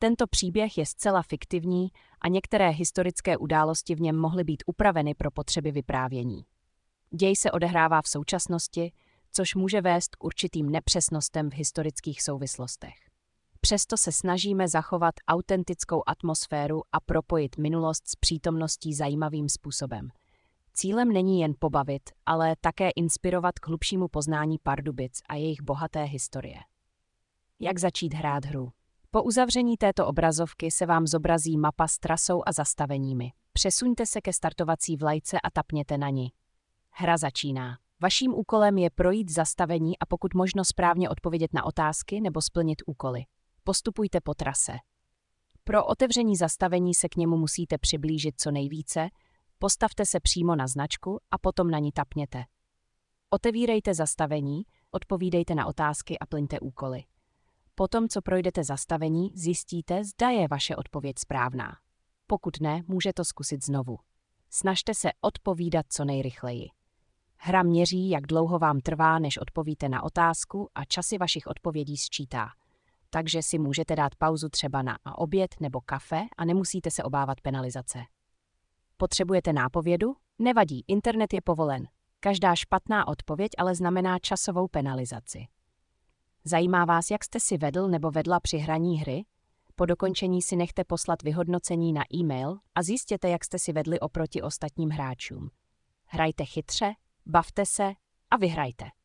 Tento příběh je zcela fiktivní a některé historické události v něm mohly být upraveny pro potřeby vyprávění. Děj se odehrává v současnosti, což může vést k určitým nepřesnostem v historických souvislostech. Přesto se snažíme zachovat autentickou atmosféru a propojit minulost s přítomností zajímavým způsobem. Cílem není jen pobavit, ale také inspirovat k hlubšímu poznání Pardubic a jejich bohaté historie. Jak začít hrát hru? Po uzavření této obrazovky se vám zobrazí mapa s trasou a zastaveními. Přesuňte se ke startovací vlajce a tapněte na ni. Hra začíná. Vaším úkolem je projít zastavení a pokud možno správně odpovědět na otázky nebo splnit úkoly. Postupujte po trase. Pro otevření zastavení se k němu musíte přiblížit co nejvíce, postavte se přímo na značku a potom na ní tapněte. Otevírejte zastavení, odpovídejte na otázky a plňte úkoly. Potom, co projdete zastavení, zjistíte, zda je vaše odpověď správná. Pokud ne, může to zkusit znovu. Snažte se odpovídat co nejrychleji. Hra měří, jak dlouho vám trvá, než odpovíte na otázku a časy vašich odpovědí sčítá. Takže si můžete dát pauzu třeba na oběd nebo kafe a nemusíte se obávat penalizace. Potřebujete nápovědu? Nevadí, internet je povolen. Každá špatná odpověď ale znamená časovou penalizaci. Zajímá vás, jak jste si vedl nebo vedla při hraní hry? Po dokončení si nechte poslat vyhodnocení na e-mail a zjistěte, jak jste si vedli oproti ostatním hráčům. Hrajte chytře, bavte se a vyhrajte.